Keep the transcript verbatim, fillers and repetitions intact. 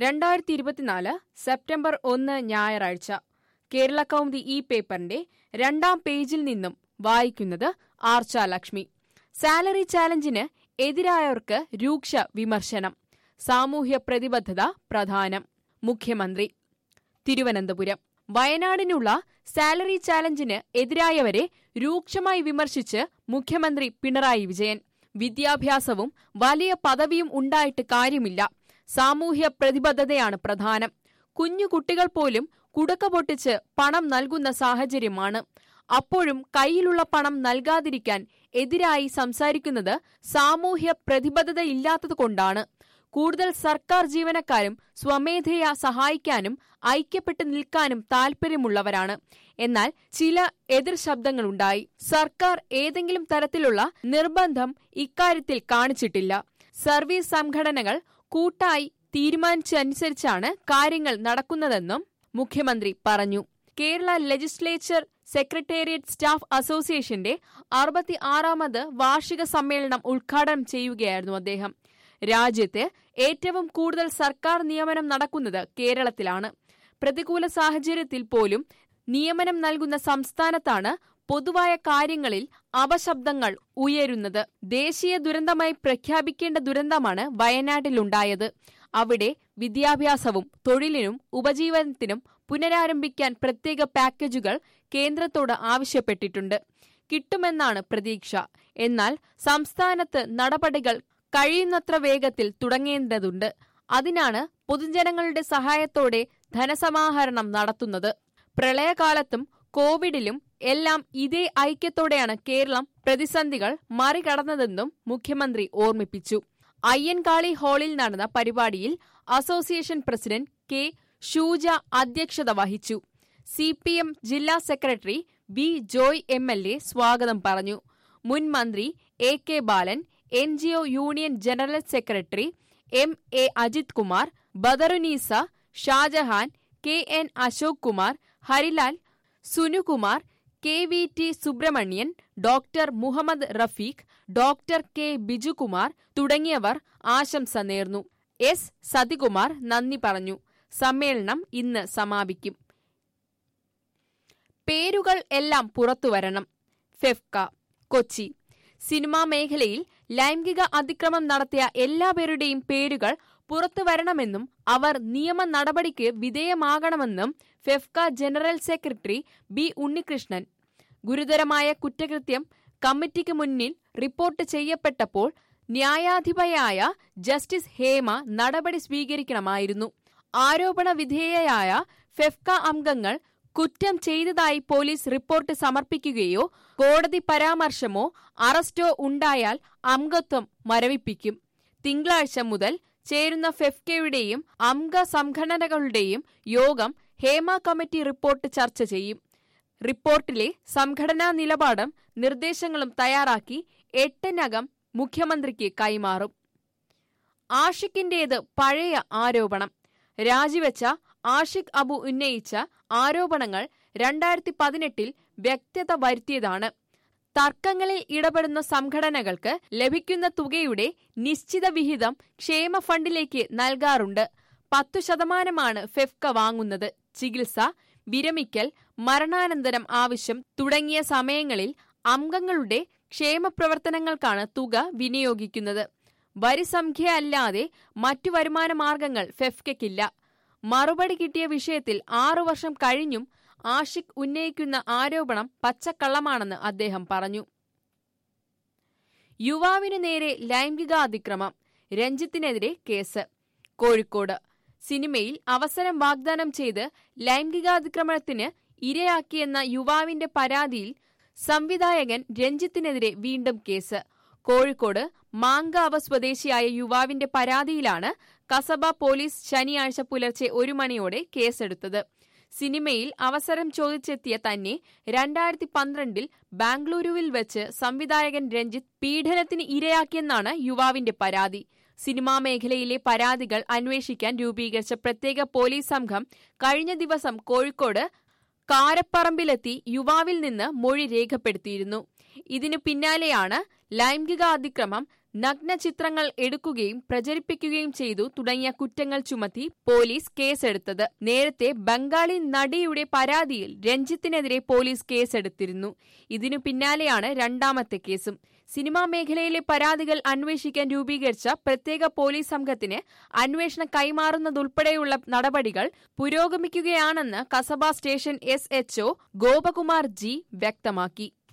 രണ്ടായിരത്തി ഇരുപത്തിനാല് സെപ്റ്റംബർ ഒന്ന് ഞായറാഴ്ച കേരള കൗമുദി ഈ പേപ്പറിന്റെ രണ്ടാം പേജിൽ നിന്നും വായിക്കുന്നത് ആർച്ച ലക്ഷ്മി. സാലറി ചാലഞ്ചിന് എതിരായവർക്ക് രൂക്ഷ വിമർശനം. സാമൂഹ്യ പ്രതിബദ്ധത പ്രധാനം. മുഖ്യമന്ത്രി. തിരുവനന്തപുരം. വയനാടിനുള്ള സാലറി ചാലഞ്ചിന് എതിരായവരെ രൂക്ഷമായി വിമർശിച്ച് മുഖ്യമന്ത്രി പിണറായി വിജയൻ. വിദ്യാഭ്യാസവും വലിയ പദവിയും ഉണ്ടായിട്ട് കാര്യമില്ല, സാമൂഹ്യ പ്രതിബദ്ധതയാണ് പ്രധാനം. കുഞ്ഞു കുട്ടികൾ പോലും കുടക്ക പൊട്ടിച്ച് പണം നൽകുന്ന സാഹചര്യമാണ്. അപ്പോഴും കയ്യിലുള്ള പണം നൽകാതിരിക്കാൻ എതിരായി സംസാരിക്കുന്നത് സാമൂഹ്യ പ്രതിബദ്ധതയില്ലാത്തതുകൊണ്ടാണ്. കൂടുതൽ സർക്കാർ ജീവനക്കാരും സ്വമേധയാ സഹായിക്കാനും ഐക്യപ്പെട്ടു നിൽക്കാനും താൽപര്യമുള്ളവരാണ്. എന്നാൽ ചില എതിർ ശബ്ദങ്ങളുണ്ടായി. സർക്കാർ ഏതെങ്കിലും തരത്തിലുള്ള നിർബന്ധം ഇക്കാര്യത്തിൽ കാണിച്ചിട്ടില്ല. സർവീസ് സംഘടനകൾ കൂട്ടായി തീരുമാനിച്ചനുസരിച്ചാണ് കാര്യങ്ങൾ നടക്കുന്നതെന്നും മുഖ്യമന്ത്രി പറഞ്ഞു. കേരള ലെജിസ്ലേച്ചർ സെക്രട്ടേറിയറ്റ് സ്റ്റാഫ് അസോസിയേഷന്റെ അറുപത്തി ആറാമത് വാർഷിക സമ്മേളനം ഉദ്ഘാടനം ചെയ്യുകയായിരുന്നു അദ്ദേഹം. രാജ്യത്ത് ഏറ്റവും കൂടുതൽ സർക്കാർ നിയമനം നടക്കുന്നത് കേരളത്തിലാണ്. പ്രതികൂല സാഹചര്യത്തിൽ പോലും നിയമനം നൽകുന്ന സംസ്ഥാനത്താണ് പൊതുവായ കാര്യങ്ങളിൽ അപശബ്ദങ്ങൾ ഉയരുന്നത്. ദേശീയ ദുരന്തമായി പ്രഖ്യാപിക്കേണ്ട ദുരന്തമാണ് വയനാട്ടിലുണ്ടായത്. അവിടെ വിദ്യാഭ്യാസവും തൊഴിലിനും ഉപജീവനത്തിനും പുനരാരംഭിക്കാൻ പ്രത്യേക പാക്കേജുകൾ കേന്ദ്രത്തോട് ആവശ്യപ്പെട്ടിട്ടുണ്ട്. കിട്ടുമെന്നാണ് പ്രതീക്ഷ. എന്നാൽ സംസ്ഥാനത്ത് നടപടികൾ കഴിയുന്നത്ര വേഗത്തിൽ തുടങ്ങേണ്ടതുണ്ട്. അതിനാണ് പൊതുജനങ്ങളുടെ സഹായത്തോടെ ധനസമാഹരണം നടത്തുന്നത്. പ്രളയകാലത്തും കോവിഡിലും എല്ലാം ഇതേ ഐക്യത്തോടെയാണ് കേരളം പ്രതിസന്ധികൾ മറികടന്നതെന്നും മുഖ്യമന്ത്രി ഓർമ്മിപ്പിച്ചു. അയ്യൻകാളി ഹാളിൽ നടന്ന പരിപാടിയിൽ അസോസിയേഷൻ പ്രസിഡന്റ് കെ ഷൂജ അധ്യക്ഷത വഹിച്ചു. സി പി എം ജില്ലാ secretary V Joy M L A സ്വാഗതം പറഞ്ഞു. മുൻ മന്ത്രി A K Balan, N G O union general secretary M A Ajith Kumar, Badarunnisa, Shajahan, K N Ashok Kumar, Harilal, Sunukumar, K V T Subramanian, doctor Muhammad Rafeeq, doctor K Bijukumar തുടങ്ങിയവർ ആശംസ നേർന്നു. എസ് സതികുമാർ നന്ദി പറഞ്ഞു. സമ്മേളനം ഇന്ന് സമാപിക്കും. പേരുകൾ എല്ലാം പുറത്തുവരണം. ഫെഫ്ക. കൊച്ചി. സിനിമാ മേഖലയിൽ ലൈംഗിക അതിക്രമം നടത്തിയ എല്ലാവരുടെയും പേരുകൾ പുറത്തുവരണമെന്നും അവർ നിയമ നടപടിക്ക് വിധേയമാകണമെന്നും FEFKA general secretary B Unnikrishnan. ഗുരുതരമായ കുറ്റകൃത്യം കമ്മിറ്റിക്ക് മുന്നിൽ റിപ്പോർട്ട് ചെയ്യപ്പെട്ടപ്പോൾ ന്യായാധിപയായ ജസ്റ്റിസ് ഹേമ നടപടി സ്വീകരിക്കണമായിരുന്നു. ആരോപണ വിധേയയായ ഫെഫ്ക അംഗങ്ങൾ കുറ്റം ചെയ്തതായി പോലീസ് റിപ്പോർട്ട് സമർപ്പിക്കുകയോ കോടതി പരാമർശമോ അറസ്റ്റോ ഉണ്ടായാൽ അംഗത്വം മരവിപ്പിക്കും. തിങ്കളാഴ്ച മുതൽ ചേരുന്ന ഫെഫ്കയുടെയും അംഗ സംഘടനകളുടെയും യോഗം ഹേമ കമ്മിറ്റി റിപ്പോർട്ട് ചർച്ച ചെയ്യും. റിപ്പോർട്ടിലെ സംഘടനാ നിലപാടും നിർദ്ദേശങ്ങളും തയ്യാറാക്കി എട്ടിനകം മുഖ്യമന്ത്രിക്ക് കൈമാറും. ആഷിഖിന്റേത് പഴയ ആരോപണം. രാജിവെച്ച ആഷിഖ് അബു ഉന്നയിച്ച ആരോപണങ്ങൾ രണ്ടായിരത്തി പതിനെട്ടിൽ വ്യക്തത വരുത്തിയതാണ്. തർക്കങ്ങളിൽ ഇടപെടുന്ന സംഘടനകൾക്ക് ലഭിക്കുന്ന തുകയുടെ നിശ്ചിത വിഹിതം ക്ഷേമ ഫണ്ടിലേക്ക് നൽകാറുണ്ട്. പത്തു ശതമാനമാണ് ഫെഫ്ക വാങ്ങുന്നത്. ചികിത്സ, വിരമിക്കൽ, മരണാനന്തരം ആവശ്യം തുടങ്ങിയ സമയങ്ങളിൽ അംഗങ്ങളുടെ ക്ഷേമ പ്രവർത്തനങ്ങൾക്കാണ് തുക വിനിയോഗിക്കുന്നത്. വരിസംഖ്യ അല്ലാതെ മറ്റു വരുമാന മാർഗങ്ങൾ ഫെഫ്കയ്ക്കില്ല. മറുപടി കിട്ടിയ വിഷയത്തിൽ ആറു വർഷം കഴിഞ്ഞും ആഷിഖ് ഉന്നയിക്കുന്ന ആരോപണം പച്ചക്കള്ളമാണെന്ന് അദ്ദേഹം പറഞ്ഞു. യുവാവിനു നേരെ ലൈംഗിക അതിക്രമം. രഞ്ജിത്തിനെതിരെ കേസ്. കോഴിക്കോട്. സിനിമയിൽ അവസരം വാഗ്ദാനം ചെയ്ത് ലൈംഗികാതിക്രമണത്തിന് ഇരയാക്കിയെന്ന യുവാവിന്റെ പരാതിയിൽ സംവിധായകൻ രഞ്ജിത്തിനെതിരെ വീണ്ടും കേസ്. കോഴിക്കോട് മാങ്കാവ് സ്വദേശിയായ യുവാവിന്റെ പരാതിയിലാണ് കസബ പോലീസ് ശനിയാഴ്ച പുലർച്ചെ ഒരു മണിയോടെ കേസെടുത്തത്. സിനിമയിൽ അവസരം ചോദിച്ചെത്തിയ തന്നെ രണ്ടായിരത്തി പന്ത്രണ്ടിൽ ബാംഗ്ലൂരുവിൽ വെച്ച് സംവിധായകൻ രഞ്ജിത്ത് പീഡനത്തിന് ഇരയാക്കിയെന്നാണ് യുവാവിന്റെ പരാതി. സിനിമാ മേഖലയിലെ പരാതികൾ അന്വേഷിക്കാൻ രൂപീകരിച്ച പ്രത്യേക പോലീസ് സംഘം കഴിഞ്ഞ ദിവസം കോഴിക്കോട് കാരപ്പറമ്പിലെത്തി യുവാവിൽ നിന്ന് മൊഴി രേഖപ്പെടുത്തിയിരുന്നു. ഇതിനു പിന്നാലെയാണ് ലൈംഗിക അതിക്രമം നഗ്ന ചിത്രങ്ങൾ എടുക്കുകയും പ്രചരിപ്പിക്കുകയും ചെയ്തു തുടങ്ങിയ കുറ്റങ്ങൾ ചുമത്തി പോലീസ് കേസെടുത്തത്. നേരത്തെ ബംഗാളി നടിയുടെ പരാതിയിൽ രഞ്ജിത്തിനെതിരെ പോലീസ് കേസെടുത്തിരുന്നു. ഇതിനു പിന്നാലെയാണ് രണ്ടാമത്തെ കേസും. സിനിമാ മേഖലയിലെ പരാതികൾ അന്വേഷിക്കാൻ രൂപീകരിച്ച പ്രത്യേക പോലീസ് സംഘത്തിന് അന്വേഷണം കൈമാറുന്നതുൾപ്പെടെയുള്ള നടപടികൾ പുരോഗമിക്കുകയാണെന്ന് Kasaba station S H O Gopakumar G വ്യക്തമാക്കി.